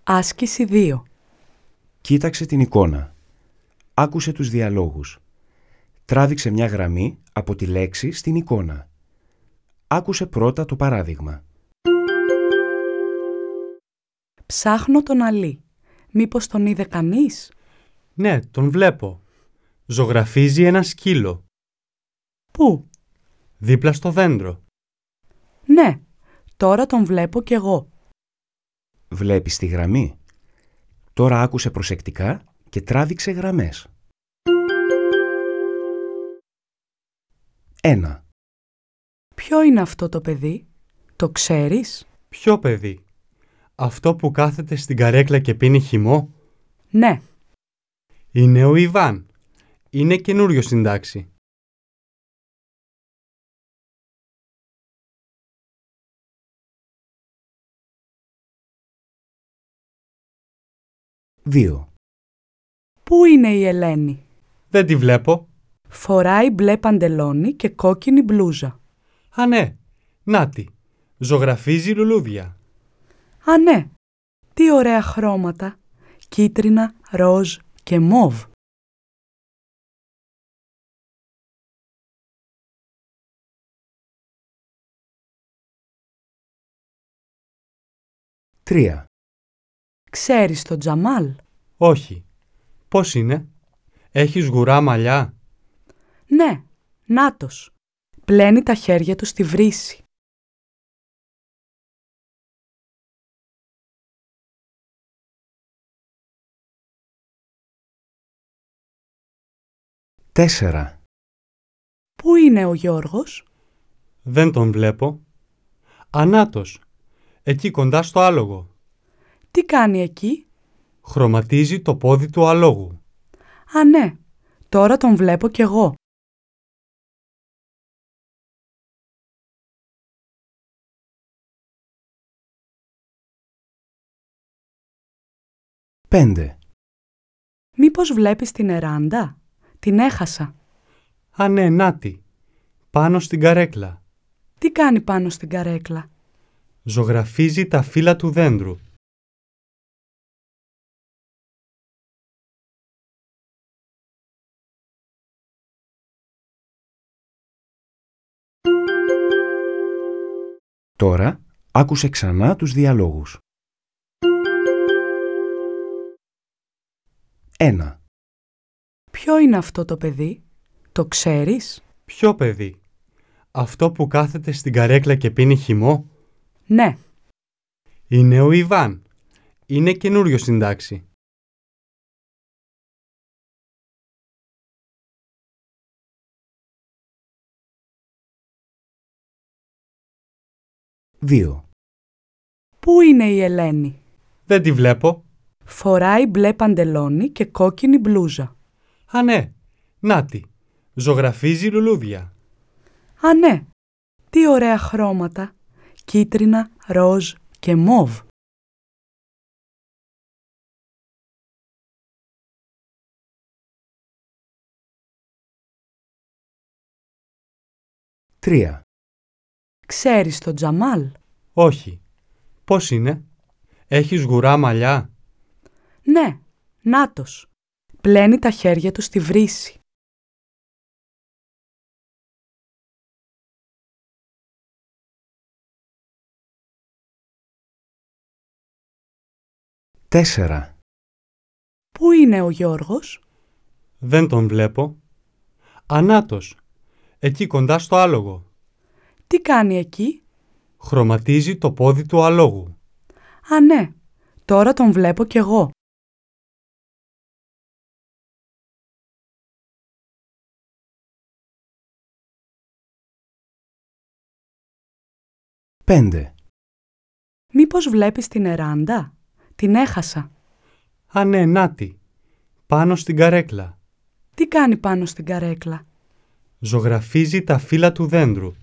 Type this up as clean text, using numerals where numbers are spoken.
Άσκηση 2. Κοίταξε την εικόνα. Άκουσε τους διαλόγους. Τράβηξε μια γραμμή από τη λέξη στην εικόνα. Άκουσε πρώτα το παράδειγμα. Ψάχνω τον Αλή. Μήπως τον είδε κανείς? Ναι, τον βλέπω. Ζωγραφίζει ένα σκύλο. Πού? Δίπλα στο δέντρο. Ναι, τώρα τον βλέπω κι εγώ. Βλέπεις τη γραμμή. Τώρα άκουσε προσεκτικά και τράβηξε γραμμές. 1. Ποιο είναι αυτό το παιδί? Το ξέρεις? Ποιο παιδί? Αυτό που κάθεται στην καρέκλα και πίνει χυμό? Ναι. Είναι ο Ιβάν. Είναι καινούριο στην τάξη. 2. Πού είναι η Ελένη? Δεν τη βλέπω. Φοράει μπλε παντελόνι και κόκκινη μπλούζα. Α, ναι. Νάτι. Ζωγραφίζει λουλούδια. Α, ναι. Τι ωραία χρώματα. Κίτρινα, ροζ και μόβ. 3. Ξέρεις τον Τζαμάλ? Όχι. Πώς είναι? Έχει σγουρά μαλλιά? Ναι, νάτος. Πλένει τα χέρια του στη βρύση. 4. Πού είναι ο Γιώργος? Δεν τον βλέπω. Ανάτος. Εκεί κοντά στο άλογο. Τι κάνει εκεί? Χρωματίζει το πόδι του αλόγου. Α, ναι. Τώρα τον βλέπω κι εγώ. 5. Μήπως βλέπεις την Εράντα? Την έχασα. Α, ναι, νάτι. Πάνω στην καρέκλα. Τι κάνει πάνω στην καρέκλα? Ζωγραφίζει τα φύλλα του δέντρου. 'Τώρα άκουσε ξανά τους διαλόγους. 1. Ποιο είναι αυτό το παιδί? Το ξέρεις? Ποιο παιδί? Αυτό που κάθεται στην καρέκλα και πίνει χυμό? Ναι. Είναι ο Ιβάν. Είναι καινούριο στην τάξη. 2. Πού είναι η Ελένη? Δεν τη βλέπω. Φοράει μπλε παντελόνι και κόκκινη μπλούζα. Α, ναι. Νάτι. Ζωγραφίζει λουλούδια. Α, ναι. Τι ωραία χρώματα. Κίτρινα, ροζ και μόβ. 3. Ξέρεις τον Τζαμάλ? Όχι. Πώς είναι? Έχει σγουρά μαλλιά? Ναι, νάτος. Πλένει τα χέρια του στη βρύση. 4. Πού είναι ο Γιώργος? Δεν τον βλέπω. Ανάτος. Εκεί κοντά στο άλογο. Τι κάνει εκεί? Χρωματίζει το πόδι του αλόγου. Α, ναι. Τώρα τον βλέπω κι εγώ. 5. Μήπως βλέπεις την Εράντα? Την έχασα. Α, ναι, νάτι. Πάνω στην καρέκλα. Τι κάνει πάνω στην καρέκλα? Ζωγραφίζει τα φύλλα του δέντρου.